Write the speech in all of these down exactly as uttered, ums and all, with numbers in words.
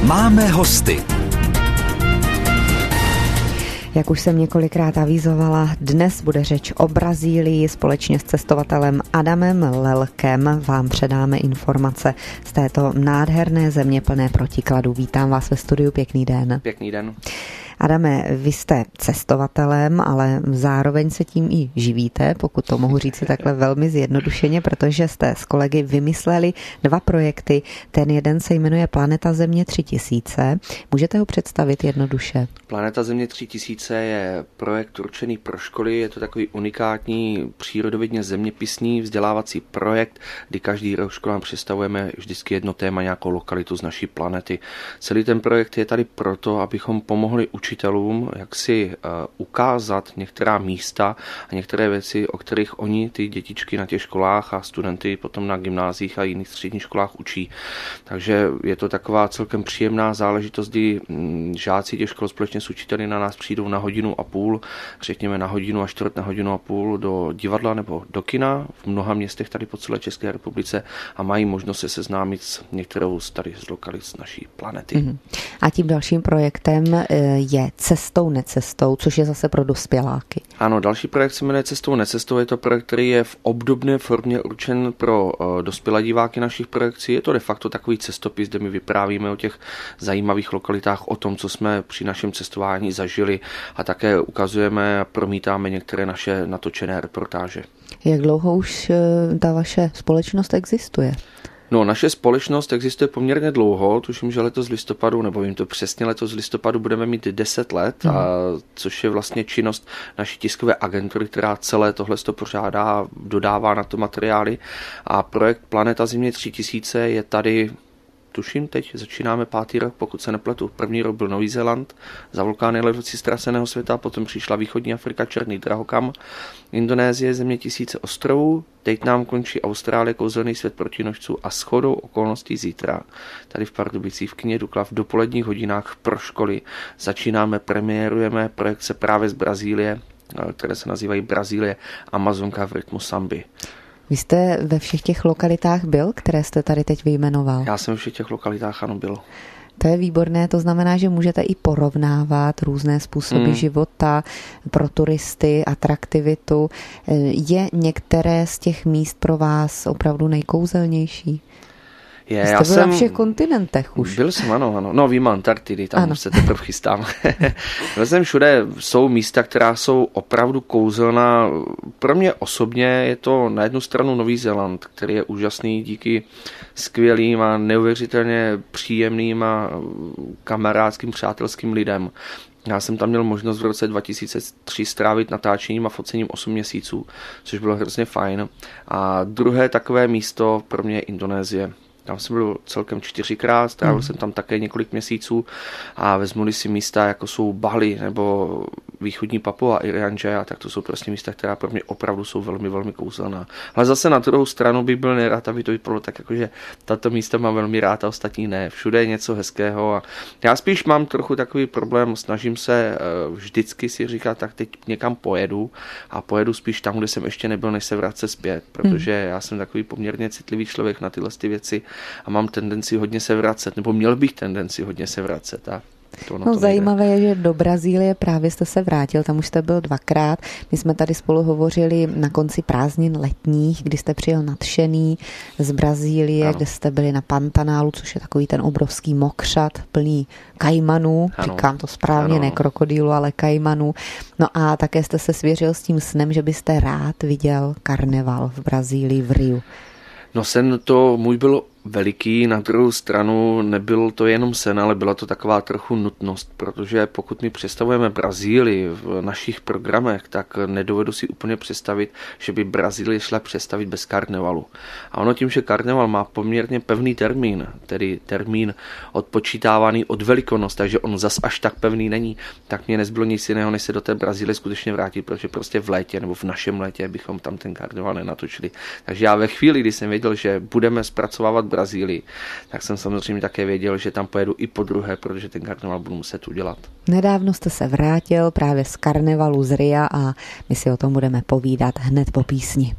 Máme hosty. Jak už jsem několikrát avizovala, dnes bude řeč o Brazílii. Společně s cestovatelem Adamem Lelkem vám předáme informace z této nádherné země plné protikladů. Vítám vás ve studiu, pěkný den. Pěkný den. Adame, vy jste cestovatelem, ale zároveň se tím i živíte, pokud to mohu říct takhle velmi zjednodušeně, protože jste s kolegy vymysleli dva projekty. Ten jeden se jmenuje Planeta Země tři tisíce. Můžete ho představit jednoduše? Planeta Země tři tisíce je projekt určený pro školy. Je to takový unikátní přírodovědně zeměpisný vzdělávací projekt, kdy každý rok školám představujeme vždycky jedno téma, nějakou lokalitu z naší planety. Celý ten projekt je tady proto, abychom pomohli učitelům, jak si uh, ukázat některá místa a některé věci, o kterých oni, ty dětičky na těch školách a studenty potom na gymnázích a jiných středních školách učí. Takže je to taková celkem příjemná záležitost, kdy mm, žáci těch škol společně s učiteli na nás přijdou na hodinu a půl, řekněme na hodinu a čtvrt na hodinu a půl do divadla nebo do kina v mnoha městech tady po celé České republice a mají možnost se seznámit s některou z tady z lokalit z naší planety. Mm-hmm. A tím dalším projektem je Cestou necestou, což je zase pro dospěláky. Ano, další projekt se jmenuje Cestou necestou. Je to projekt, který je v obdobné formě určen pro uh, dospělé diváky našich projekcí. Je to de facto takový cestopis, kde my vyprávíme o těch zajímavých lokalitách, o tom, co jsme při našem cestování zažili a také ukazujeme a promítáme některé naše natočené reportáže. Jak dlouho už uh, ta vaše společnost existuje? No, naše společnost existuje poměrně dlouho, tuším, že letos listopadu, nebo vím to přesně, letos listopadu budeme mít deset let, a, což je vlastně činnost naší tiskové agentury, která celé tohle to pořádá, dodává na to materiály a projekt Planeta Země tři tisíce je tady, tuším, teď začínáme pátý rok, pokud se nepletu. První rok byl Nový Zéland, za vulkány ledovci ztraceného světa, potom přišla východní Afrika, Černý drahokam, Indonésie, země tisíce ostrovů, teď nám končí Austrálie, kouzelný svět protinožců a shodou okolností zítra tady v Pardubicích v kině Dukla v dopoledních hodinách pro školy začínáme, premiérujeme projekce právě z Brazílie, které se nazývají Brazílie Amazonka v rytmu samby. Vy jste ve všech těch lokalitách byl, které jste tady teď vyjmenoval? Já jsem ve všech těch lokalitách, ano, byl. To je výborné, to znamená, že můžete i porovnávat různé způsoby hmm. života pro turisty, atraktivitu. Je některé z těch míst pro vás opravdu nejkouzelnější? Je, Jste já byl jsem, na všech kontinentech už. Byl jsem, ano, ano. No, vím Antarktidy, tam ano. se teprve chystám. Byl jsem všude, jsou místa, která jsou opravdu kouzelná. Pro mě osobně je to na jednu stranu Nový Zéland, který je úžasný díky skvělým a neuvěřitelně příjemným a kamarádským, přátelským lidem. Já jsem tam měl možnost v roce dva tisíce tři strávit natáčením a focením osm měsíců, což bylo hrozně fajn. A druhé takové místo pro mě je Indonésie. Tam jsem byl celkem čtyřikrát, strávil mm. jsem tam také několik měsíců a vezmu-li si místa, jako jsou Bali nebo východní Papua a Irian Jaya, tak to jsou prostě místa, která pro mě opravdu jsou velmi, velmi kouzelná. Ale zase na druhou stranu bych byl nerad, aby to vypadalo tak, jakože tato místa mám velmi rád a ostatní ne. Všude je něco hezkého a já spíš mám trochu takový problém, snažím se vždycky si říkat, tak teď někam pojedu a pojedu spíš tam, kde jsem ještě nebyl, než se vracet zpět, protože mm. já jsem takový poměrně citlivý člověk na tyhle ty věci a mám tendenci hodně se vracet, nebo měl bych tendenci hodně se vracet. A to no zajímavé je, že do Brazílie právě jste se vrátil, tam už jste byl dvakrát. My jsme tady spolu hovořili na konci prázdnin letních, kdy jste přijel nadšený z Brazílie, ano. kde jste byli na Pantanálu, což je takový ten obrovský mokřad plný kajmanů, ano. říkám to správně, ano. ne krokodýlu, ale kajmanů. No a také jste se svěřil s tím snem, že byste rád viděl karneval v Brazílii, v Riu. No sen to můj byl veliký, na druhou stranu nebyl to jenom sen, ale byla to taková trochu nutnost, protože pokud my představujeme Brazílii v našich programech, tak nedovedu si úplně představit, že by Brazílii šla představit bez karnevalu. A ono tím, že karneval má poměrně pevný termín, tedy termín odpočítávaný od Velikonoc, takže on zas až tak pevný není, tak mě nezbylo nic jiného, než se do té Brazílie skutečně vrátit, protože prostě v létě nebo v našem létě bychom tam ten karneval nenatočili. Takže já ve chvíli, kdy jsem věděl, že budeme zpracovávat Brazílii, tak jsem samozřejmě také věděl, že tam pojedu i po druhé, protože ten karneval budu muset udělat. Nedávno jste se vrátil právě z karnevalu z Ria a my si o tom budeme povídat hned po písni.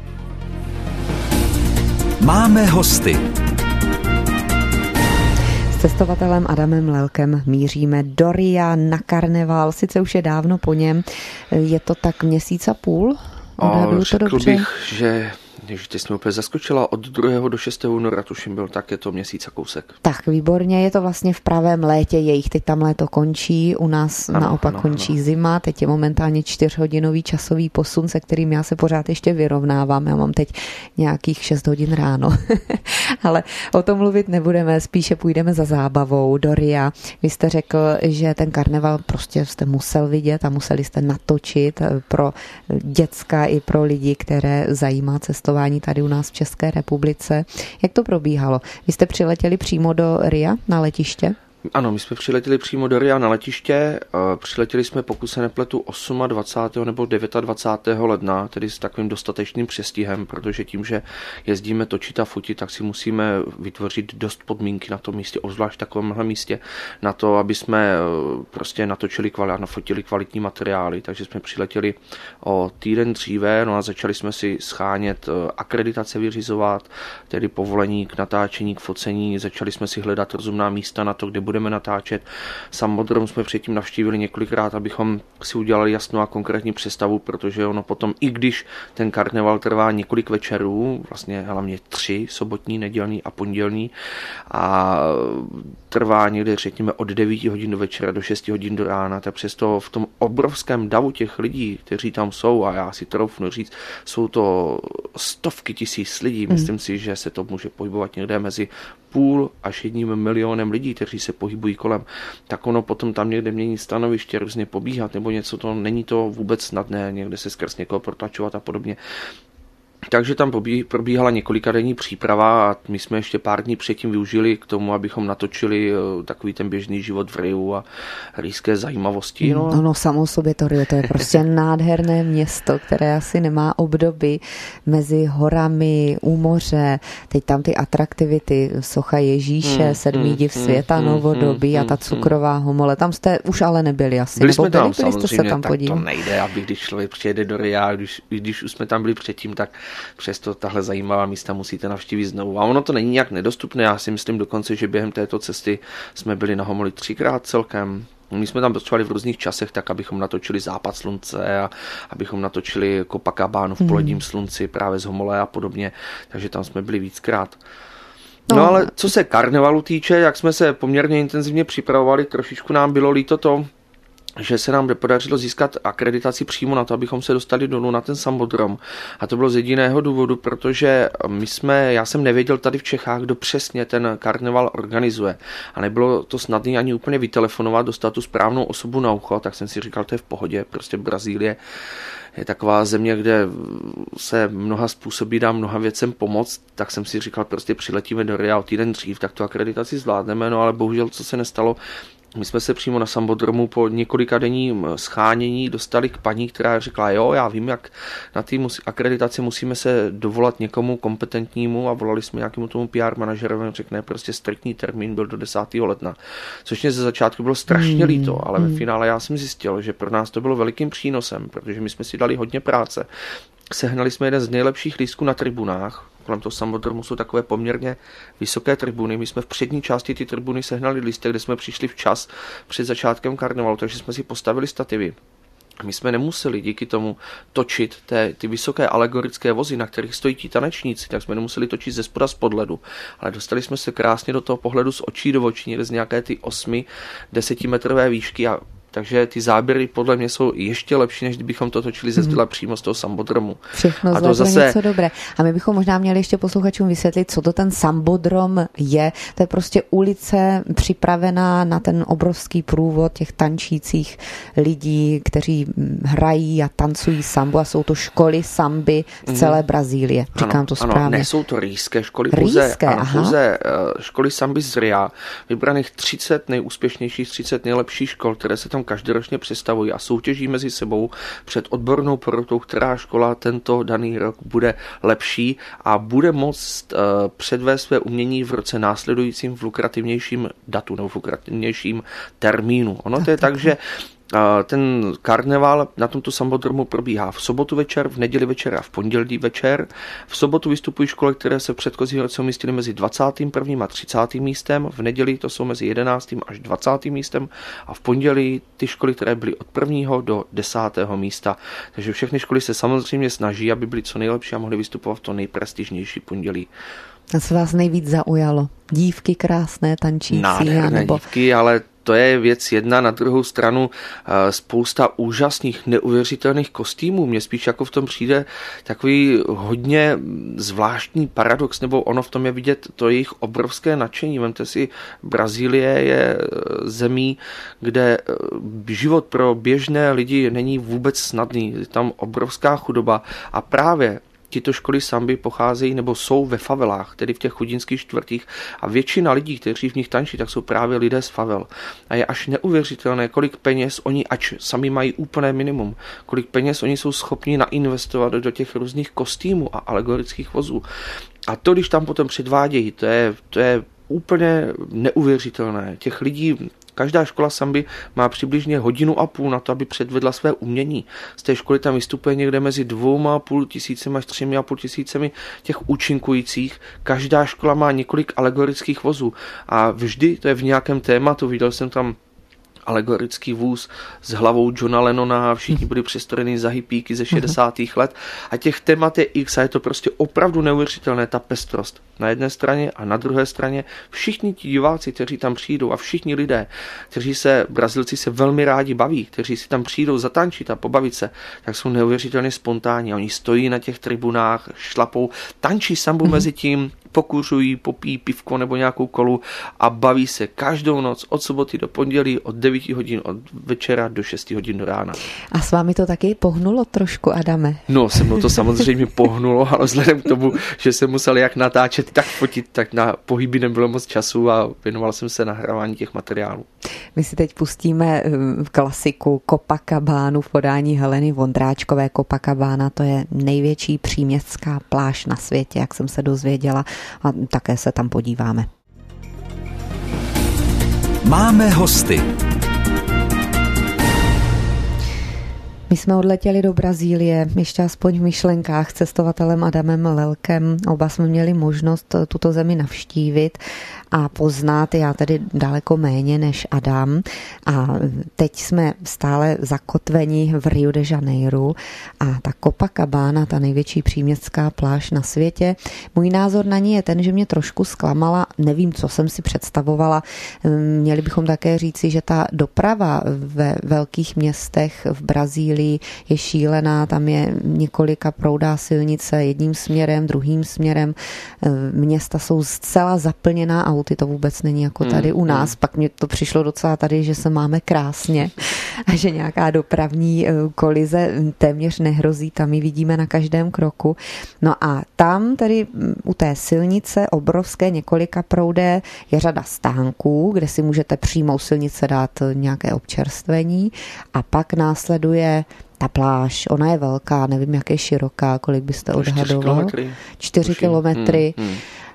Máme hosty. cestovatelem Adamem Lelkem míříme do Ria na karneval, sice už je dávno po něm, je to tak měsíc a půl? O, řekl to dobře? bych, že Ježiš, ty jsi mě úplně zaskočila, od druhého do šestého února tuším byl, tak je to měsíc a kousek. Tak výborně, je to vlastně v pravém létě jejich, teď tam léto končí, u nás ano, naopak ano, končí ano. zima, teď je momentálně čtyřhodinový časový posun, se kterým já se pořád ještě vyrovnávám, já mám teď nějakých šest hodin ráno, ale o tom mluvit nebudeme, spíše půjdeme za zábavou do Ria. Vy jste řekl, že ten karneval prostě jste musel vidět a museli jste natočit pro děcka i pro lidi, které zajímá cestování tady u nás v České republice. Jak to probíhalo? Vy jste přiletěli přímo do Ria na letiště? Ano, my jsme přiletěli přímo do Ria na letiště, přiletěli jsme, pokud se nepletu, dvacátého osmého nebo dvacátého devátého ledna, tedy s takovým dostatečným přestihem, protože tím, že jezdíme točit a fotit, tak si musíme vytvořit dost podmínky na tom místě, obzvlášť v takovémhle místě, na to, aby jsme prostě natočili a nafotili kvalitní materiály, takže jsme přiletěli o týden dříve, no a začali jsme si schánět akreditace vyřizovat, tedy povolení k natáčení, k focení, začali jsme si hledat rozumná místa na to, kde budeme natáčet. Samodrom jsme předtím navštívili několikrát, abychom si udělali jasnou a konkrétní představu, protože ono potom, i když ten karneval trvá několik večerů, vlastně hlavně tři, sobotní, nedělní a pondělní, a trvá někde, řekněme, od devíti hodin do večera do šesti hodin do rána, tak přesto v tom obrovském davu těch lidí, kteří tam jsou, a já si troufnu říct, jsou to stovky tisíc lidí, mm. myslím si, že se to může pohybovat někde mezi půl až jedním milionem lidí, kteří se pohybují kolem, tak ono potom tam někde mění stanoviště, různě pobíhat nebo něco, to není to vůbec snadné, někde se skrz někoho protlačovat a podobně. Takže tam probíhala několika denní příprava a my jsme ještě pár dní předtím využili k tomu, abychom natočili takový ten běžný život v Riu a rýské zajímavosti. No, no, no samo sobě to Rio, to je prostě nádherné město, které asi nemá obdoby mezi horami, u moře, teď tam ty atraktivity, socha Ježíše, hmm, sedmý div světa, hmm, novodobí hmm, a ta cukrová homole, tam jste už ale nebyli asi. Byli nebo jsme tam, byli, byli jste se tam tak podívat? To nejde, aby když člověk přijede do Ria, když, když už jsme tam byli předtím, tak přesto tahle zajímavá místa musíte navštívit znovu. A ono to není nějak nedostupné, já si myslím dokonce, že během této cesty jsme byli na Homoli třikrát celkem. My jsme tam potřebovali v různých časech, tak abychom natočili západ slunce a abychom natočili Copacabánu v poledním slunci právě z Homole a podobně, takže tam jsme byli víckrát. No, no ale co se karnevalu týče, jak jsme se poměrně intenzivně připravovali, trošičku nám bylo líto to, že se nám nepodařilo získat akreditaci přímo na to, abychom se dostali dolů na ten Sambodrom. A to bylo z jediného důvodu, protože my jsme, já jsem nevěděl tady v Čechách, kdo přesně ten karneval organizuje. A nebylo to snadné ani úplně vytelefonovat, dostat tu správnou osobu na ucho, tak jsem si říkal, to je v pohodě, prostě Brazílie je taková země, kde se mnoha způsobí dá mnoha věcem pomoct, tak jsem si říkal, prostě přiletíme do Ria o týden dřív, tak tu akreditaci zvládneme, no ale bohužel, co se nestalo, my jsme se přímo na Sambodromu po několika denním schánění dostali k paní, která řekla, jo, já vím, jak na té akreditaci musíme se dovolat někomu kompetentnímu a volali jsme nějakému tomu P R manažerovi, řekne prostě striktní termín byl do desátého ledna, což mě ze začátku bylo strašně líto, ale ve finále já jsem zjistil, že pro nás to bylo velikým přínosem, protože my jsme si dali hodně práce. Sehnali jsme jeden z nejlepších lístků na tribunách. Kolem toho Sambodromu jsou takové poměrně vysoké tribuny. My jsme v přední části ty tribuny sehnali lístek, kde jsme přišli včas před začátkem karnevalu, takže jsme si postavili stativy. My jsme nemuseli díky tomu točit té, ty vysoké alegorické vozy, na kterých stojí ti tanečníci, tak jsme nemuseli točit ze spoda z podledu, ale dostali jsme se krásně do toho pohledu z očí do očí, někde z nějaké ty osmi, desetimetrové výšky a takže ty záběry podle mě jsou ještě lepší, než kdybychom to točili ze zdola přímo z toho Sambodromu. Všechno a to zase něco dobré. A my bychom možná měli ještě posluchačům vysvětlit, co to ten Sambodrom je. To je prostě ulice připravená na ten obrovský průvod těch tančících lidí, kteří hrají a tancují sambu a jsou to školy samby z celé Brazílie. Říkám ano, to správně. Ano, ne, jsou to rýské školy. Rýské, ano, pouze školy samby z Ria. Vybraných třicet nejúspěšnějších, třicet nejlepších škol, které se tam každoročně představují a soutěží mezi sebou před odbornou porotou, která škola tento daný rok bude lepší a bude moct uh, předvést své umění v roce následujícím v lukrativnějším datu nebo v lukrativnějším termínu. Ono tak, to je tak, tak že Ten karneval na tomto sambodromu probíhá v sobotu večer, v neděli večer a v pondělí večer. V sobotu vystupují školy, které se v předchozím roce umístily mezi dvacátým prvním a třicátým místem, v neděli to jsou mezi jedenáctým až dvacátým místem a v pondělí ty školy, které byly od prvního do desátého místa. Takže všechny školy se samozřejmě snaží, aby byly co nejlepší a mohly vystupovat v to nejprestižnější pondělí. A co vás nejvíc zaujalo? Dívky krásné, tančící? Nádherné nebo... dívky, ale to je věc jedna, na druhou stranu spousta úžasných, neuvěřitelných kostýmů. Mně spíš jako v tom přijde takový hodně zvláštní paradox, nebo ono v tom je vidět to jejich obrovské nadšení. Vemte si, Brazílie je zemí, kde život pro běžné lidi není vůbec snadný. Je tam obrovská chudoba a právě tyto školy samby pocházejí nebo jsou ve favelách, tedy v těch chudinských čtvrtích a většina lidí, kteří v nich tančí, tak jsou právě lidé z favel. A je až neuvěřitelné, kolik peněz oni, ač sami mají úplné minimum, kolik peněz oni jsou schopni nainvestovat do těch různých kostýmů a alegorických vozů. A to, když tam potom předvádějí, to je, to je úplně neuvěřitelné. Těch lidí, každá škola samby má přibližně hodinu a půl na to, aby předvedla své umění. Z té školy tam vystupuje někde mezi dvouma a půl tisícem až třemi a půl tisícemi těch účinkujících. Každá škola má několik alegorických vozů a vždy to je v nějakém tématu. Viděl jsem tam alegorický vůz s hlavou Johna Lennona a všichni byli přestorení za hippíky ze šedesátých let a těch témat je x a je to prostě opravdu neuvěřitelné, ta pestrost. Na jedné straně a na druhé straně všichni ti diváci, kteří tam přijdou a všichni lidé, kteří se, Brazilci se velmi rádi baví, kteří si tam přijdou zatančit a pobavit se, tak jsou neuvěřitelně spontánní. Oni stojí na těch tribunách, šlapou, tančí sambu mm-hmm. mezi tím, pokuřují, popíjí pivko nebo nějakou kolu a baví se každou noc od soboty do pondělí od devět hodin od večera do šest hodin do rána. A s vámi to taky pohnulo trošku, Adame? No, se mnou to samozřejmě pohnulo, ale vzhledem k tomu, že jsem musel jak natáčet, tak fotit, tak na pohyby nebylo moc času a věnoval jsem se nahrávání těch materiálů. My si teď pustíme klasiku Copacabánu v podání Heleny Vondráčkové. Copacabana, to je největší příměstská pláž na světě, jak jsem se dozvěděla, a také se tam podíváme. Máme hosty. My jsme odletěli do Brazílie, ještě aspoň v myšlenkách, s cestovatelem Adamem Lelkem. Oba jsme měli možnost tuto zemi navštívit a poznat, já tedy daleko méně než Adam. A teď jsme stále zakotveni v Rio de Janeiro a ta Copacabana, ta největší příměstská pláž na světě. Můj názor na ní je ten, že mě trošku zklamala, nevím, co jsem si představovala. Měli bychom také říci, že ta doprava ve velkých městech v Brazílii je šílená, tam je několika proudá silnice jedním směrem, druhým směrem. Města jsou zcela zaplněná auty, to vůbec není jako tady u nás. Pak mě to přišlo docela tady, že se máme krásně a že nějaká dopravní kolize téměř nehrozí, tam ji vidíme na každém kroku. No a tam tedy u té silnice obrovské několika proudé je řada stánků, kde si můžete přímo u silnice dát nějaké občerstvení a pak následuje ta pláž, ona je velká, nevím, jak je široká, kolik byste odhadoval. Čtyři kilometry. Hmm, hmm.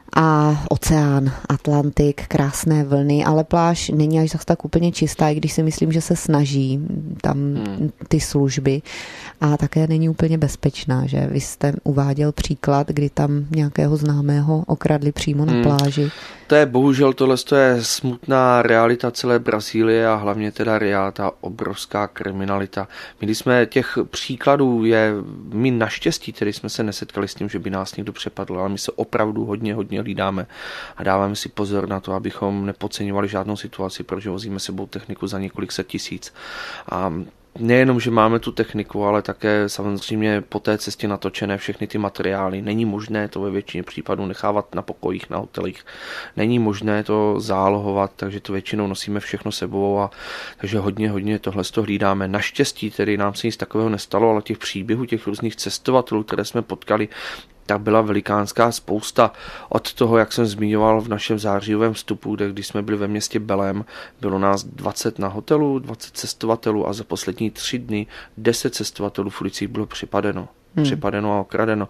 A oceán, Atlantik, krásné vlny, ale pláž není až zase tak úplně čistá, i když si myslím, že se snaží tam hmm. ty služby a také není úplně bezpečná, že vy jste uváděl příklad, kdy tam nějakého známého okradli přímo na hmm. pláži. To je bohužel, tohle je smutná realita celé Brazílie a hlavně teda realita, obrovská kriminalita. My když jsme těch příkladů je, my naštěstí tedy jsme se nesetkali s tím, že by nás někdo přepadl, ale my se opravdu hodně, hodně hlídáme a dáváme si pozor na to, abychom nepodceňovali žádnou situaci, protože vozíme sebou techniku za několik set tisíc. A nejenom, že máme tu techniku, ale také samozřejmě po té cestě natočené všechny ty materiály. Není možné to ve většině případů nechávat na pokojích, na hotelích. Není možné to zálohovat, takže to většinou nosíme všechno sebou a takže hodně, hodně tohle z toho hlídáme. Naštěstí tedy nám se nic takového nestalo, ale těch příběhů, těch různých cestovatelů, které jsme potkali, tak byla velikánská spousta. Od toho, jak jsem zmiňoval v našem zářijovém vstupu, kde když jsme byli ve městě Belém, bylo nás dvacet na hotelu, dvacet cestovatelů a za poslední tři dny deset cestovatelů v ulicích bylo připadeno. Hmm. Připadeno a okradeno.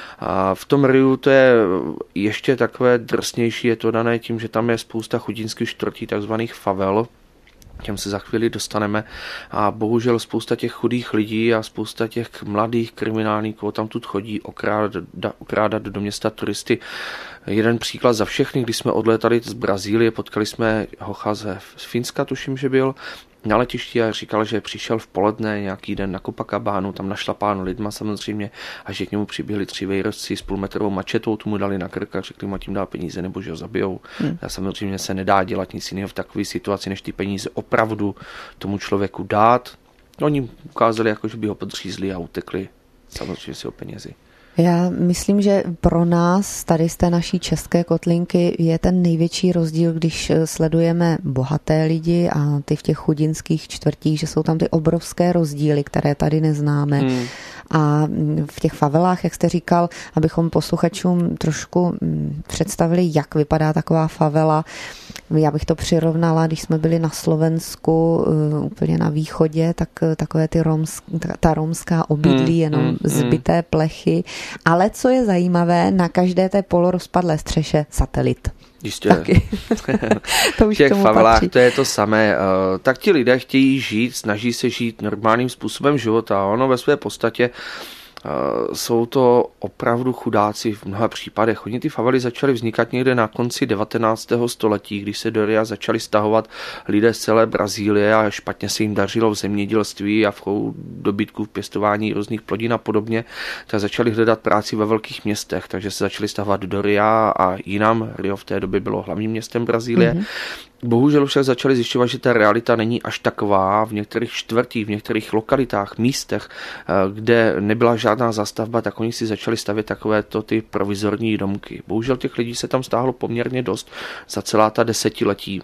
A v tom Riu to je ještě takové drsnější, je to dané tím, že tam je spousta chudinských čtvrtí, takzvaných favel, těm se za chvíli dostaneme a bohužel spousta těch chudých lidí a spousta těch mladých kriminálníků tam tu chodí okrádat, okrádat do města turisty. Jeden příklad za všechny, když jsme odlétali z Brazílie, potkali jsme hocha ze Finska, tuším, že byl, na letišti a říkal, že přišel v poledne nějaký den na Copacabánu, tam našlapáno lidma samozřejmě a že k němu přiběhli tři vejrozci s půlmetrovou mačetou, tomu dali na krk a řekli mu, tím dá peníze nebo že ho zabijou. Hmm. A samozřejmě se nedá dělat nic jiného v takové situaci, než ty peníze opravdu tomu člověku dát. Oni ukázali, jako, že by ho podřízli a utekli samozřejmě si o penězi. Já myslím, že pro nás tady z té naší české kotlinky je ten největší rozdíl, když sledujeme bohaté lidi a ty v těch chudinských čtvrtích, že jsou tam ty obrovské rozdíly, které tady neznáme. Hmm. A v těch favelách, jak jste říkal, abychom posluchačům trošku představili, jak vypadá taková favela. Já bych to přirovnala, když jsme byli na Slovensku, úplně na východě, tak takové ty romsk, ta romská obydlí, jenom mm, mm, zbyté plechy. Ale co je zajímavé, na každé té polorozpadlé střeše satelit. Jistě. To už v těch favelách patří. To je to samé. Tak ti lidé chtějí žít, snaží se žít normálním způsobem života. Ono ve své podstatě jsou to opravdu chudáci v mnoha případech. Oni ty favely začaly vznikat někde na konci devatenáctého století, když se do Ria začali stahovat lidé z celé Brazílie a špatně se jim dařilo v zemědělství a v dobytku v pěstování různých plodin a podobně, tak začali hledat práci ve velkých městech, takže se začali stahovat do Ria a jinam. Rio v té době bylo hlavním městem Brazílie. Mm-hmm. Bohužel však začali zjišťovat, že ta realita není až taková. V některých čtvrtích, v některých lokalitách, místech, kde nebyla žádná zastavba, tak oni si začali stavět takovéto ty provizorní domky. Bohužel těch lidí se tam stáhlo poměrně dost za celá ta desetiletí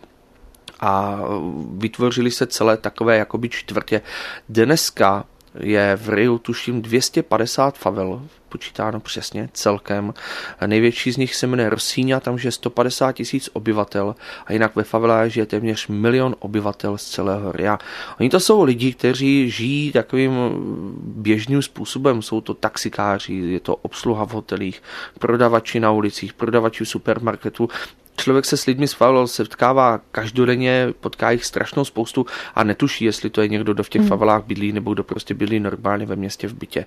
a vytvořili se celé takové jakoby čtvrtě. Dneska je v Riu tuším dvě stě padesát favel, počítáno přesně celkem. Největší z nich se jmenuje Rocinha, tam žije sto padesát tisíc obyvatel a jinak ve favelách žije téměř milion obyvatel z celého Ria. Oni to jsou lidi, kteří žijí takovým běžným způsobem. Jsou to taxikáři, je to obsluha v hotelích, prodavači na ulicích, prodavači v supermarketu. Člověk se s lidmi z favel setkává každodenně, potká jich strašnou spoustu a netuší, jestli to je někdo, kdo v těch favelách bydlí, nebo kdo prostě bydlí normálně ve městě v bytě.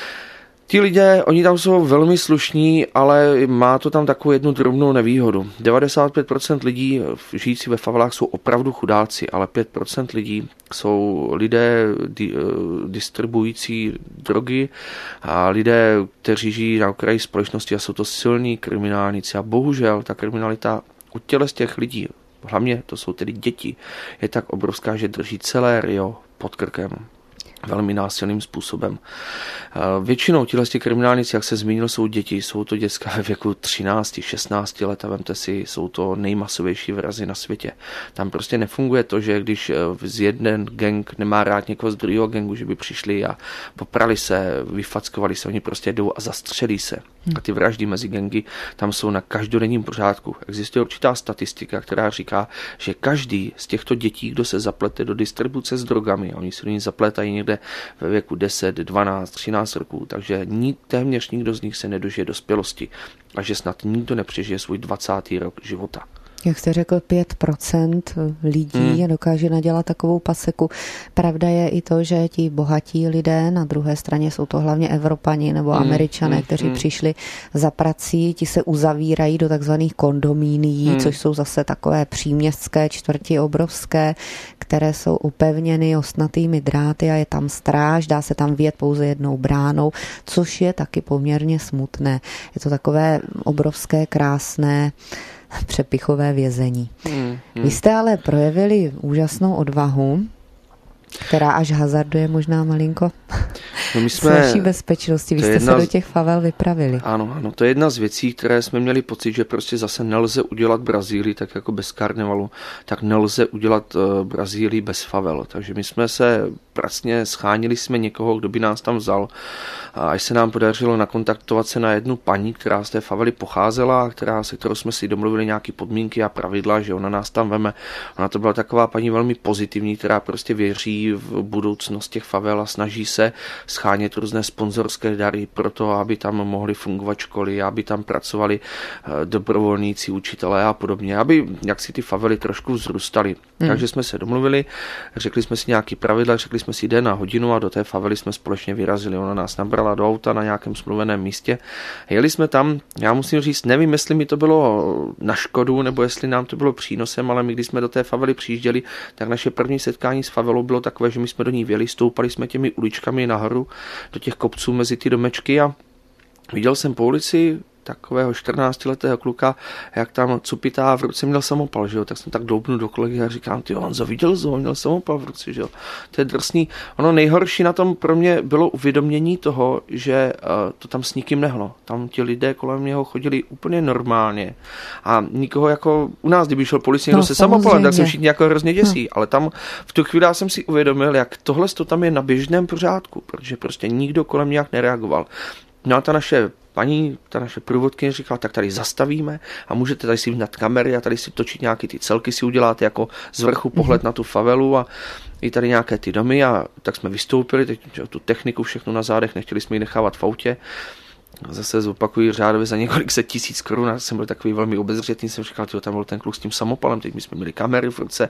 Ti lidé, oni tam jsou velmi slušní, ale má to tam takovou jednu drobnou nevýhodu. devadesát pět procent lidí žijící ve favelách jsou opravdu chudáci, ale pět procent lidí jsou lidé di, distribuující drogy a lidé, kteří žijí na okraji společnosti a jsou to silní kriminálníci. A bohužel ta kriminalita u těles těch lidí, hlavně to jsou tedy děti, je tak obrovská, že drží celé Rio pod krkem. Velmi násilným způsobem. Většinou tihleti kriminálníci, jak se zmínil, jsou děti. Jsou to děcka ve věku třináct šestnáct let a vemte si, jsou to nejmasovější vrazy na světě. Tam prostě nefunguje to, že když z jeden gang nemá rád někoho z druhého gangu, že by přišli a poprali se, vyfackovali se, oni prostě jdou a zastřelí se. A ty vraždy mezi gangy tam jsou na každodenním pořádku. Existuje určitá statistika, která říká, že každý z těchto dětí, kdo se zaplete do distribuce s drogami, oni se do ní zaplétají někde ve věku deset, dvanáct, třináct roků, takže ní, téměř nikdo z nich se nedožije dospělosti a že snad nikdo nepřežije svůj dvacátý rok života. Jak jste řekl, pět procent lidí hmm. dokáže nadělat takovou paseku. Pravda je i to, že ti bohatí lidé, na druhé straně jsou to hlavně Evropani nebo hmm. Američané, hmm. kteří hmm. přišli za prací, ti se uzavírají do takzvaných kondomínií, hmm. což jsou zase takové příměstské čtvrti obrovské, které jsou upevněny ostnatými dráty a je tam stráž, dá se tam vjet pouze jednou bránou, což je taky poměrně smutné. Je to takové obrovské, krásné přepichové vězení. Hmm, hmm. Vy jste ale projevili úžasnou odvahu, která až hazarduje možná malinko no my jsme, s naší bezpečnosti. Vy jste se do těch favel vypravili. Ano, ano, to je jedna z věcí, které jsme měli pocit, že prostě zase nelze udělat Brazílii tak jako bez karnevalu, tak nelze udělat uh, Brazílii bez favel. Takže my jsme se pracně schánili jsme někoho, kdo by nás tam vzal. A až se nám podařilo nakontaktovat se na jednu paní, která z té favely pocházela, která, se kterou jsme si domluvili nějaké podmínky a pravidla, že ona nás tam veme. Ona to byla taková paní velmi pozitivní, která prostě věří v budoucnost těch favel a snaží se schánět různé sponzorské dary pro to, aby tam mohly fungovat školy, aby tam pracovali dobrovolníci, učitelé a podobně, aby jak si ty favely trošku vzrůstaly. Hmm. Takže jsme se domluvili, řekli jsme si nějaký pravidla, řekli jsme si den a hodinu a do té favely jsme společně vyrazili. Ona nás nabrala do auta na nějakém smluveném místě. Jeli jsme tam, já musím říct, nevím, jestli mi to bylo na škodu, nebo jestli nám to bylo přínosem, ale my, když jsme do té favely přijížděli, tak naše první setkání s favelou bylo takové, že my jsme do ní vjeli, stoupali jsme těmi uličkami nahoru do těch kopců mezi ty domečky a viděl jsem po ulici takového čtrnáctiletého kluka, jak tam cupitá v ruce měl samopal, že jo, tak jsem tak doupnul do kolegy a říkám, ty Honzo, viděl jsi ho, měl samopal v ruce, že jo, to je drsný. Ono nejhorší na tom pro mě bylo uvědomění toho, že uh, to tam s nikým nehlo. Tam ti lidé kolem něho chodili úplně normálně a nikoho jako u nás, kdyby šel policii někdo no, se samopalem, tak se všichni jako hrozně děsí, no. Ale tam v tu chvíli jsem si uvědomil, jak tohle to tam je na běžném pořádku, protože prostě nikdo kolem nějak nereagoval. No a ta naše paní, ta naše průvodkyně říkala, tak tady zastavíme a můžete tady si vnat kamery a tady si točit nějaký ty celky si uděláte jako z vrchu pohled mm-hmm. na tu favelu a i tady nějaké ty domy a tak jsme vystoupili, teď tu techniku všechno na zádech, nechtěli jsme ji nechávat v autě. Zase zopakují řádově za několik set tisíc korun, já jsem byl takový velmi obezřetný, jsem říkal, tyjo, tam byl ten kluk s tím samopalem, teď my jsme měli kamery v ruce.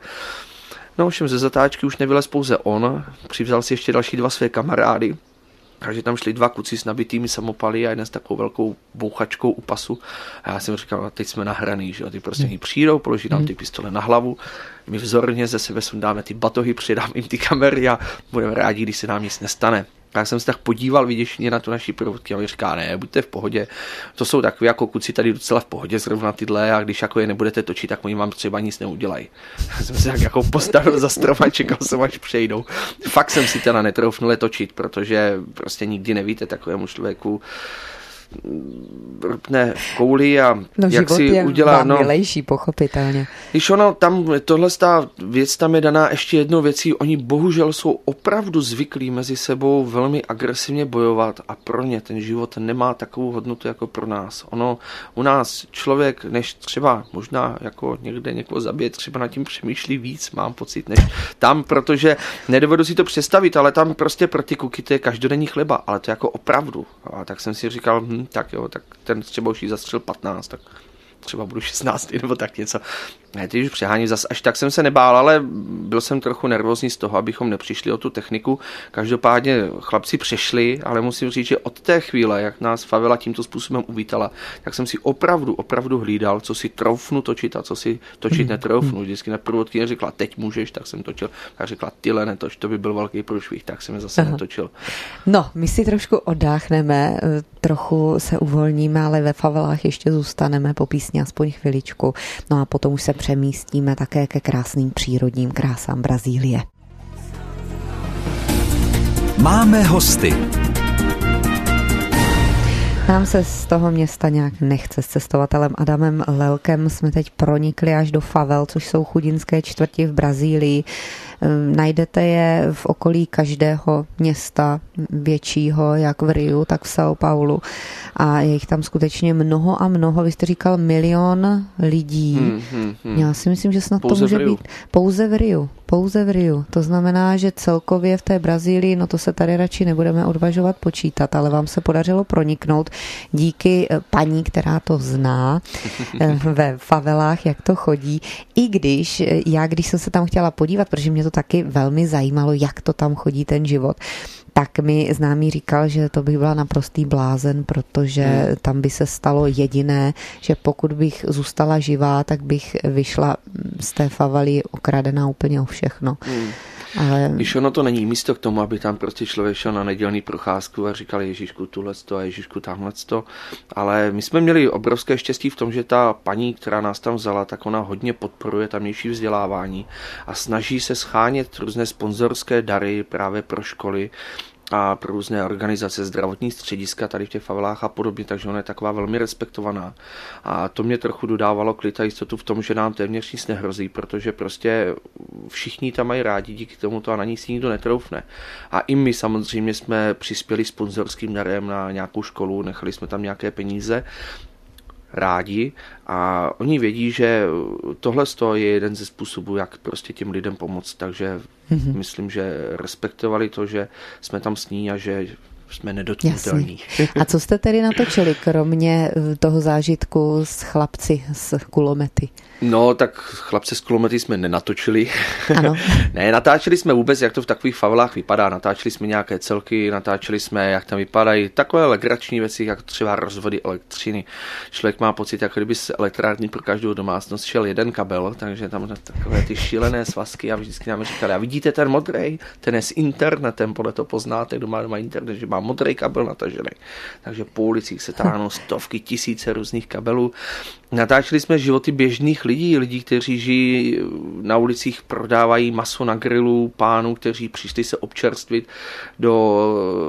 No všem ze zatáčky už nevylez pouze on, přivzal si ještě další dva své kamarády. Takže tam šli dva kluci s nabitými samopaly a jeden s takovou velkou bouchačkou u pasu. A já jsem říkal, no, teď jsme nahraný, že jo, ty prostě oni přijdou, položí nám ty pistole na hlavu, my vzorně ze sebe sundáme ty batohy, přidáme jim ty kamery a budeme rádi, když se nám nic nestane. A já jsem se tak podíval vyděšeně na tu naši průvodky a mi říká, ne, buďte v pohodě, to jsou takový jako kluci tady docela v pohodě zrovna tyhle a když jako je nebudete točit, tak oni vám třeba nic neudělají. Já jsem se tak jako postavil za strom a čekal jsem, až přejdou. Fakt jsem si teda netroufnul je točit, protože prostě nikdy nevíte takovému člověku rupne kouli a no, jak si je udělá. No, milejší, pochopitelně. Když ono, tam, tohle ta věc tam je daná ještě jednou věcí, oni bohužel jsou opravdu zvyklí mezi sebou velmi agresivně bojovat a pro ně ten život nemá takovou hodnotu jako pro nás. Ono, u nás člověk, než třeba možná jako někde někoho zabije, třeba nad tím přemýšlí víc, mám pocit, než tam, protože nedovedu si to představit, ale tam prostě pro ty kuky to je každodenní chleba, ale to je jako opravdu. A tak jsem si říkal, hm, tak jo, tak ten třeba už jí zastřel patnáct, tak třeba budu šestnáct nebo tak něco. Ne, ty už přehání zas, až tak jsem se nebál, ale byl jsem trochu nervózní z toho, abychom nepřišli o tu techniku. Každopádně chlapci přešli, ale musím říct, že od té chvíle, jak nás favela tímto způsobem uvítala, tak jsem si opravdu, opravdu hlídal, co si troufnu točit a co si točit netroufnu. Vždycky na průvodkyně řekla, teď můžeš, tak jsem točil. Tak řekla, tyhle netoč, to by byl velký průšvih, tak jsem je zase Aha. netočil. No, my si trošku oddáchneme, trochu se uvolníme, ale ve favelách ještě zůstaneme po písni aspoň chviličku. No a potom už se přemístíme také ke krásným přírodním krásám Brazílie. Máme hosty. Nám se z toho města nějak nechce. S cestovatelem Adamem Lelkem jsme teď pronikli až do favel, což jsou chudinské čtvrti v Brazílii. Najdete je v okolí každého města většího, jak v Riu, tak v São Paulo. A je jich tam skutečně mnoho a mnoho. Vy jste říkal milion lidí. Hmm, hmm, hmm. Já si myslím, že snad pouze to může být pouze v Riu. Pouze v Riu. To znamená, že celkově v té Brazílii, no to se tady radši nebudeme odvažovat počítat, ale vám se podařilo proniknout díky paní, která to zná ve favelách, jak to chodí. I když já, když jsem se tam chtěla podívat, protože mě to taky velmi zajímalo, jak to tam chodí ten život, tak mi známý říkal, že to bych byla naprostý blázen, protože hmm. tam by se stalo jediné, že pokud bych zůstala živá, tak bych vyšla z té favely okradená úplně o všechno. Hmm. Ale... Když ono to není místo k tomu, aby tam prostě člověk šel na nedělní procházku a říkal Ježíšku tuhleto a Ježíšku tamhleto, ale my jsme měli obrovské štěstí v tom, že ta paní, která nás tam vzala, tak ona hodně podporuje tamnější vzdělávání a snaží se schánět různé sponzorské dary právě pro školy a pro různé organizace, zdravotní střediska tady v těch favelách a podobně, takže ona je taková velmi respektovaná. A to mě trochu dodávalo klid a jistotu v tom, že nám téměř nic nehrozí, protože prostě všichni tam mají rádi díky tomuto a na ní si nikdo netroufne. A i my samozřejmě jsme přispěli sponzorským darem na nějakou školu, nechali jsme tam nějaké peníze. rádi a oni vědí, že tohle je jeden ze způsobů, jak prostě těm lidem pomoct, takže mm-hmm. myslím, že respektovali to, že jsme tam s ní a že jsme nedotknutelní. A co jste tedy natočili, kromě toho zážitku s chlapci s kulomety? No, tak chlapce s kulomety jsme nenatočili. Ano. Ne, natáčeli jsme vůbec, jak to v takových favelách vypadá. Natáčeli jsme nějaké celky, natáčeli jsme, jak tam vypadají takové legrační věci, jak třeba rozvody elektřiny. Člověk má pocit, jako kdyby z elektrárny pro každou domácnost šel jeden kabel, takže tam takové ty šílené svazky a vždycky nám říkali, a vidíte ten modrej, ten je s internetem, podle toho poznáte, kdo má doma internet, že má modrý kabel natažený. Takže po ulicích se táhnou stovky, tisíce různých kabelů. Natáčeli jsme životy běžných lidí, lidí, kteří žijí na ulicích, prodávají maso na grilu, pánů, kteří přišli se občerstvit do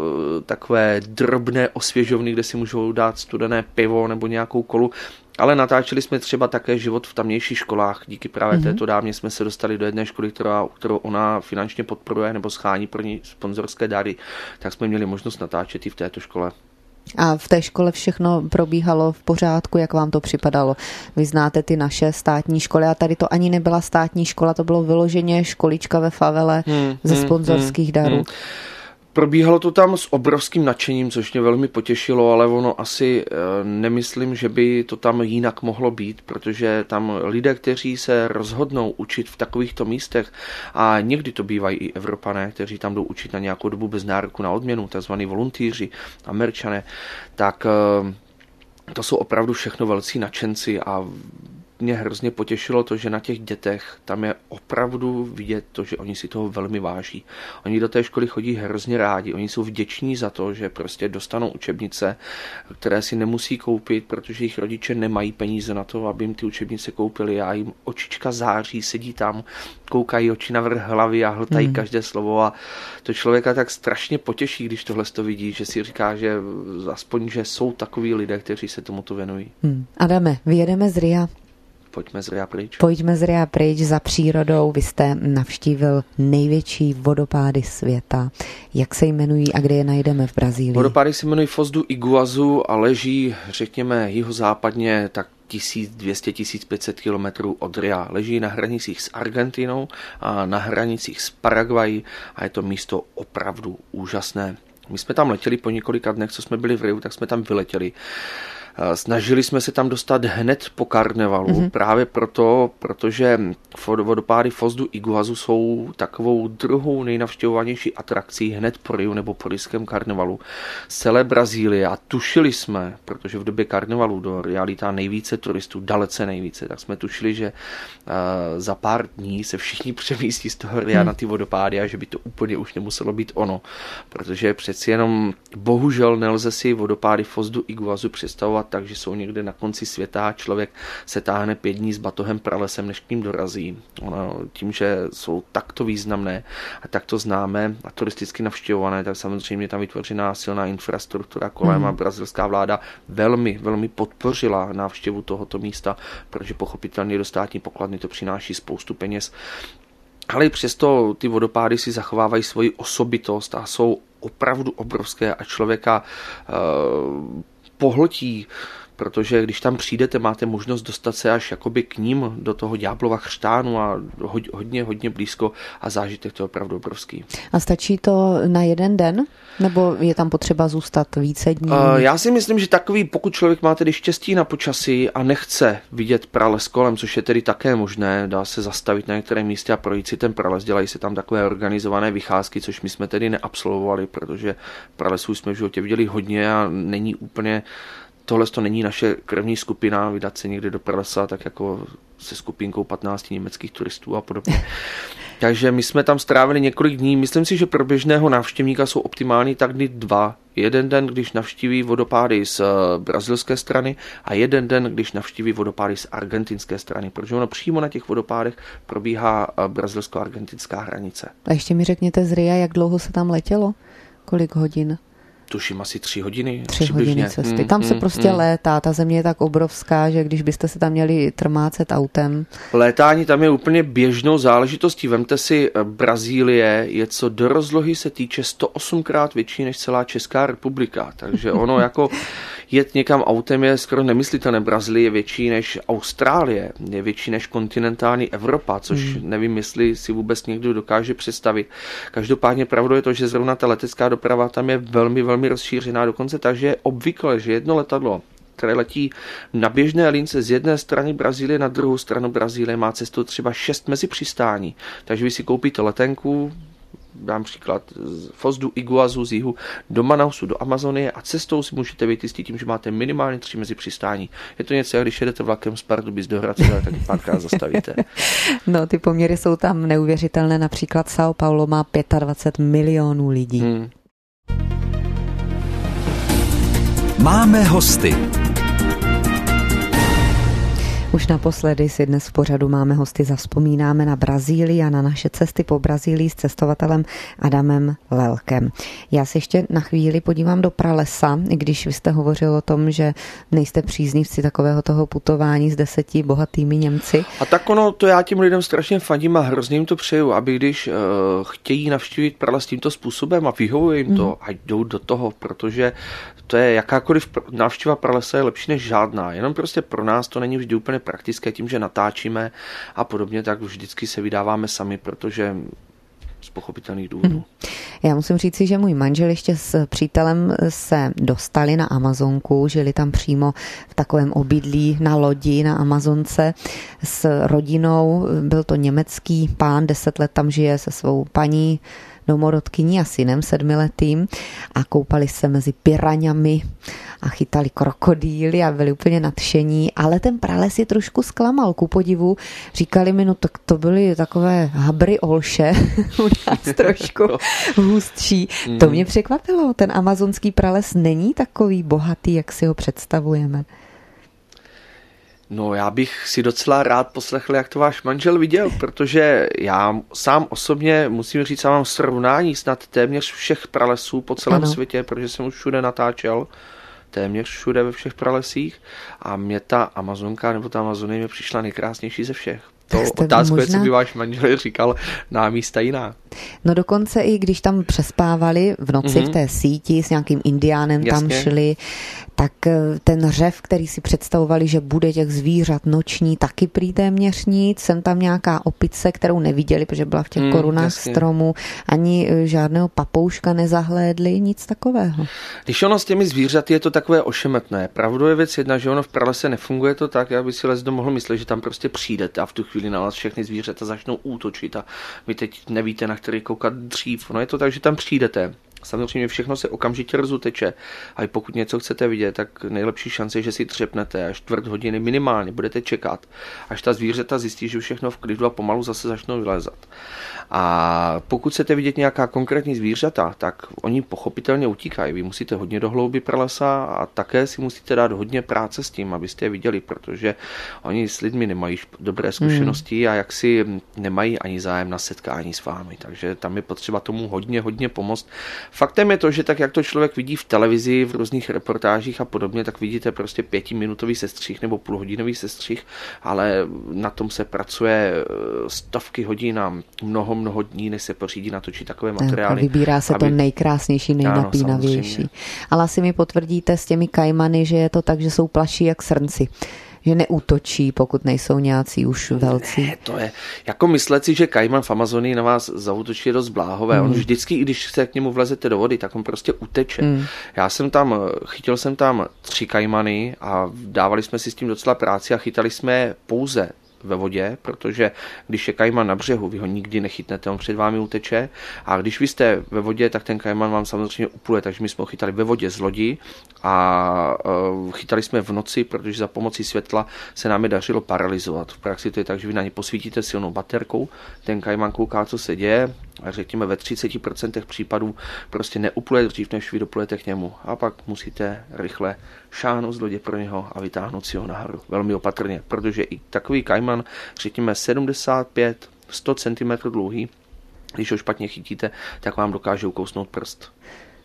takové drobné osvěžovny, kde si můžou dát studené pivo nebo nějakou kolu. Ale natáčeli jsme třeba také život v tamnějších školách. Díky právě mm-hmm. této dámě jsme se dostali do jedné školy, která, kterou ona finančně podporuje nebo schání pro ní sponzorské dary. Tak jsme měli možnost natáčet i v této škole. A v té škole všechno probíhalo v pořádku, jak vám to připadalo? Vy znáte ty naše státní školy a tady to ani nebyla státní škola, to bylo vyloženě školička ve favele hmm, ze sponzorských hmm, darů. Hmm. Probíhalo to tam s obrovským nadšením, což mě velmi potěšilo, ale ono asi nemyslím, že by to tam jinak mohlo být, protože tam lidé, kteří se rozhodnou učit v takovýchto místech, a někdy to bývají i Evropané, kteří tam jdou učit na nějakou dobu bez nároku na odměnu, takzvaný volontýři, Američané, tak to jsou opravdu všechno velcí nadšenci a mě hrozně potěšilo to, že na těch dětech tam je opravdu vidět to, že oni si toho velmi váží. Oni do té školy chodí hrozně rádi, oni jsou vděční za to, že prostě dostanou učebnice, které si nemusí koupit, protože jejich rodiče nemají peníze na to, aby jim ty učebnice koupili a jim očička září, sedí tam, koukají oči na vrch hlavy a hltají hmm. každé slovo a to člověka tak strašně potěší, když tohle to vidí, že si říká, že aspoň, že jsou takoví lidé, kteří se tomuto věnují. Hmm. Adame, vyjedeme z RIA. Pojďme z RIA pryč. Pojďme z RIA pryč za přírodou. Vy jste navštívil největší vodopády světa. Jak se jmenují a kde je najdeme v Brazílii? Vodopády se jmenují Foz do Iguazu a leží, řekněme, jihozápadně tak tisíc dvě stě až tisíc pět set kilometrů od RIA. Leží na hranicích s Argentinou a na hranicích s Paraguají a je to místo opravdu úžasné. My jsme tam letěli po několika dnech, co jsme byli v Riu, tak jsme tam vyletěli. Snažili jsme se tam dostat hned po karnevalu, mm-hmm. právě proto, protože vodopády Foz do Iguazu jsou takovou druhou nejnavštěvovanější atrakcí hned po Riu nebo po rijském karnevalu z celé Brazílie a tušili jsme, protože v době karnevalu do Ria lítá nejvíce turistů, dalece nejvíce, tak jsme tušili, že uh, za pár dní se všichni přemístí z toho Ria mm. na ty vodopády a že by to úplně už nemuselo být ono, protože přeci jenom bohužel nelze si vodopády Foz do Iguazu představovat, takže jsou někde na konci světa, člověk se táhne pět dní s batohem pralesem, než k ním dorazí. Ono, tím, že jsou takto významné a takto známé a turisticky navštěvované, tak samozřejmě tam vytvořená silná infrastruktura kolem a brazilská vláda velmi, velmi podpořila návštěvu tohoto místa, protože pochopitelně do státní pokladny to přináší spoustu peněz. Ale i přesto ty vodopády si zachovávají svoji osobitost a jsou opravdu obrovské a člověka uh, pohltí, protože když tam přijdete, máte možnost dostat se až jakoby k ním do toho ďáblova chřtánu a hodně, hodně blízko a zážitek to je opravdu obrovský. A stačí to na jeden den? Nebo je tam potřeba zůstat více dní? Uh, já si myslím, že takový, pokud člověk má tedy štěstí na počasí a nechce vidět prales kolem, což je tedy také možné, dá se zastavit na některé místě a projít si ten prales, dělají se tam takové organizované vycházky, což my jsme tedy neabsolvovali, protože pralesů jsme v životě viděli hodně a není úplně tohle to není naše krevní skupina, vydat se někde do pralesa, tak jako se skupinkou patnácti německých turistů a podobně. Takže my jsme tam strávili několik dní. Myslím si, že pro běžného návštěvníka jsou optimální tak dny dva. Jeden den, když navštíví vodopády z brazilské strany a jeden den, když navštíví vodopády z argentinské strany, protože ono přímo na těch vodopádech probíhá brazilsko-argentinská hranice. A ještě mi řekněte z RIA, jak dlouho se tam letělo? Kolik hodin? Tuším asi tři hodiny. Tři hodiny cesty. Tam se prostě mm. létá, ta země je tak obrovská, že když byste se tam měli trmácet autem. Létání tam je úplně běžnou záležitostí. Vemte si, Brazílie je co do rozlohy se týče sto osmkrát větší než celá Česká republika. Takže ono jako jet někam autem je skoro nemyslitelné. Brazílie je větší než Austrálie, je větší než kontinentální Evropa, což hmm. nevím, jestli si vůbec někdo dokáže představit. Každopádně pravdou je to, že zrovna ta letecká doprava tam je velmi, velmi rozšířená, dokonce tak, že je obvykle, že jedno letadlo, které letí na běžné lince z jedné strany Brazílie na druhou stranu Brazílie, má cestu třeba šest mezi přistání. Takže vy si koupíte letenku, dám příklad, z Foz do Iguazu z jihu do Manausu, do Amazonie a cestou si můžete vyjistit tím, že máte minimálně tři mezi přistání. Je to něco, jak když jedete vlakem z Pardubic do Hradce, tak párkrát zastavíte. No, ty poměry jsou tam neuvěřitelné. Například São Paulo má dvacet pět milionů lidí. Hmm. Máme hosty. Už naposledy si dnes v pořadu Máme hosty zavzpomínáme na Brazílii a na naše cesty po Brazílii s cestovatelem Adamem Lelkem. Já se ještě na chvíli podívám do pralesa, i když vy jste hovořil o tom, že nejste příznivci takového toho putování s deseti bohatými Němci. A tak ono, to já těm lidem strašně fandím a hrozně jim to přeju, aby když uh, chtějí navštívit prales tímto způsobem a vyhovuje jim to, mm. ať jdou do toho, protože to je jakákoliv návštěva pralesa je lepší než žádná, jenom prostě pro nás to není vždy úplně praktické tím, že natáčíme a podobně, tak vždycky se vydáváme sami, protože z pochopitelných důvodů. Hmm. Já musím říci, že můj manžel ještě s přítelem se dostali na Amazonku, žili tam přímo v takovém obydlí na lodi na Amazonce s rodinou. Byl to německý pán, deset let tam žije se svou paní, domorodkyní a synem sedmiletým a koupali se mezi piraňami a chytali krokodýly a byli úplně nadšení, ale ten prales je trošku zklamal, ku podivu. Říkali mi, no tak to byly takové habry olše, u nás trošku hustší. Mm. To mě překvapilo, ten amazonský prales není takový bohatý, jak si ho představujeme. No, já bych si docela rád poslechl, jak to váš manžel viděl, protože já sám osobně musím říct, já mám srovnání snad téměř všech pralesů po celém ano. světě, protože jsem už všude natáčel, téměř všude ve všech pralesích a mě ta Amazonka nebo ta Amazonie mi přišla nejkrásnější ze všech. To otázku možná... je, co by váš manžel říkal na místa jiná. No dokonce i když tam přespávali v noci mm-hmm. v té síti s nějakým indiánem Jasně. tam šli, tak ten řev, který si představovali, že bude těch zvířat noční, taky prý téměř nic. Jsem tam nějaká opice, kterou neviděli, protože byla v těch mm, korunách jasně. stromu. Ani žádného papouška nezahlédli, nic takového. Když ono s těmi zvířaty je to takové ošemetné. Pravdou je věc jedna, že ono v pralese nefunguje to tak, aby si les mohl myslet, že tam prostě přijdete a v tu chvíli na vás všechny zvířata začnou útočit a vy teď nevíte, na který koukat dřív. No je to tak, že tam přijdete. Samozřejmě všechno se okamžitě rozuteče a pokud něco chcete vidět, tak nejlepší šance je, že si třepnete a čtvrt hodiny minimálně budete čekat, až ta zvířata zjistí, že všechno v klidu a pomalu zase začnou vylézat. A pokud chcete vidět nějaká konkrétní zvířata, tak oni pochopitelně utíkají. Vy musíte hodně do hlouby pralesa a také si musíte dát hodně práce s tím, abyste je viděli, protože oni s lidmi nemají dobré zkušenosti mm. a jaksi nemají ani zájem na setkání s vámi. Takže tam je potřeba tomu hodně, hodně pomoct. Faktem je to, že tak, jak to člověk vidí v televizi, v různých reportážích a podobně, tak vidíte prostě pětiminutový sestřih nebo půlhodinový sestřih, ale na tom se pracuje stovky hodin a mnoho, mnoho dní, než se pořídí natočí takové materiály. A vybírá se aby... to nejkrásnější, nejnapínavější. Ano, ale asi mi potvrdíte s těmi kajmany, že je to tak, že jsou plaší jak srnci. Že neútočí, pokud nejsou nějací už velcí. Ne, to je, jako myslet si, že kajman v Amazonii na vás zaútočí, je dost bláhové. Mm. On vždycky, i když se k němu vlezete do vody, tak on prostě uteče. Mm. Já jsem tam, chytil jsem tam tři kajmany a dávali jsme si s tím docela práci a chytali jsme pouze ve vodě, protože když je kajman na břehu, vy ho nikdy nechytnete, on před vámi uteče a když vy jste ve vodě, tak ten kajman vám samozřejmě upluje, takže my jsme ho chytali ve vodě z lodi a uh, chytali jsme v noci, protože za pomocí světla se nám je dařilo paralyzovat. V praxi to je tak, že vy na ně posvítíte silnou baterkou, ten kajman kouká, co se děje a řekněme ve třicet procent případů prostě neupluje dřív, než vy doplujete k němu a pak musíte rychle šáhnout z lodě pro něho a vytáhnout si ho nahoru. Velmi opatrně, protože i takový kajman, řekněme sedmdesát pět až sto centimetrů dlouhý, když ho špatně chytíte, tak vám dokáže ukousnout prst.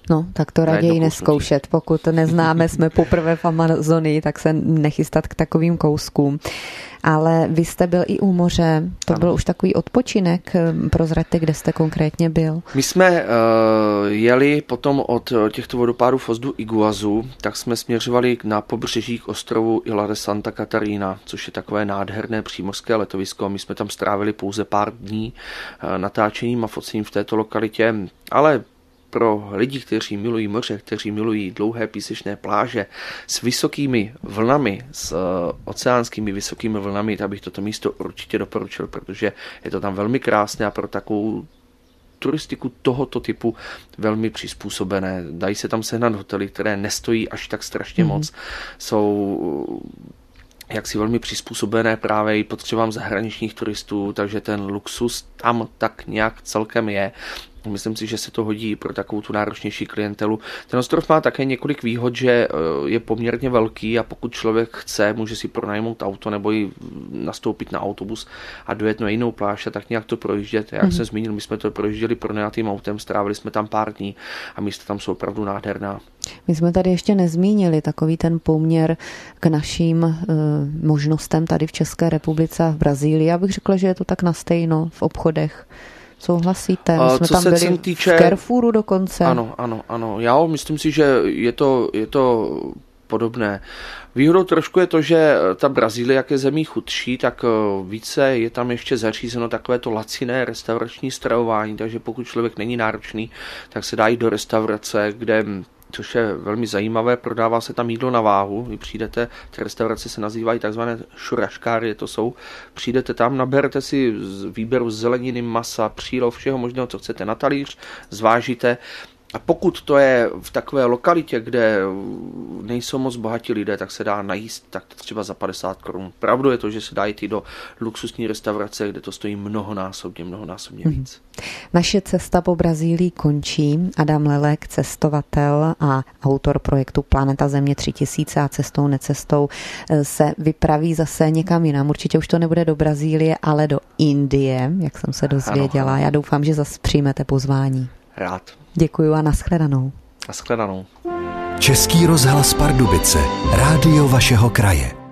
No, tak to raději neskoušet. Pokud neznáme, jsme poprvé v Amazonii, tak se nechystat k takovým kouskům. Ale vy jste byl i u moře, to ano. Byl už takový odpočinek, prozraďte, kde jste konkrétně byl. My jsme uh, jeli potom od těchto vodopádů v Foz do Iguazu, tak jsme směřovali na pobřeží k ostrovu Isla de Santa Catarina, což je takové nádherné přímořské letovisko. My jsme tam strávili pouze pár dní uh, natáčením a focením v této lokalitě, ale pro lidi, kteří milují moře, kteří milují dlouhé písečné pláže s vysokými vlnami, s oceánskými vysokými vlnami, tak bych toto místo určitě doporučil, protože je to tam velmi krásné a pro takovou turistiku tohoto typu velmi přizpůsobené. Dají se tam sehnat hotely, které nestojí až tak strašně mm-hmm. moc. Jsou jaksi velmi přizpůsobené právě i potřebám zahraničních turistů, takže ten luxus tam tak nějak celkem je. Myslím si, že se to hodí pro takovou tu náročnější klientelu. Ten ostrov má také několik výhod, že je poměrně velký a pokud člověk chce, může si pronajmout auto nebo i nastoupit na autobus a dojet na jinou pláž a tak nějak to projíždět. Jak mm. jsem zmínil, my jsme to projížděli pronajatým autem, strávili jsme tam pár dní a místa tam jsou opravdu nádherná. My jsme tady ještě nezmínili takový ten poměr k našim e, možnostem tady v České republice a v Brazílii. Já bych řekla, že je to tak nastejno v obchodech. Souhlasíte? My jsme Co tam se byli týče... v Carrefouru dokonce. Ano, ano, ano. Já myslím si, že je to, je to podobné. Výhodou trošku je to, že ta Brazílie, jak je zemí chudší, tak více je tam ještě zařízeno takové to laciné restaurační stravování, takže pokud člověk není náročný, tak se dá jít do restaurace, kde, což je velmi zajímavé, prodává se tam jídlo na váhu. Vy přijdete, ty restaurace se nazývají takzvané šuraškáry, to jsou, přijdete tam, naberete si z výběru zeleniny, masa, příloh, všeho možného, co chcete na talíř, zvážíte. A pokud to je v takové lokalitě, kde nejsou moc bohatí lidé, tak se dá najíst tak třeba za padesát korun. Pravdou je to, že se dá jít i do luxusní restaurace, kde to stojí mnohonásobně, mnohonásobně víc. Naše cesta po Brazílii končí. Adam Lelek, cestovatel a autor projektu Planeta Země tři tisíce a Cestou necestou, se vypraví zase někam jinam. Určitě už to nebude do Brazílie, ale do Indie, jak jsem se dozvěděla. Ano, ano. Já doufám, že zase přijmete pozvání. Rád. Děkuju a nashledanou. Nashledanou. Český rozhlas Pardubice, rádio vašeho kraje.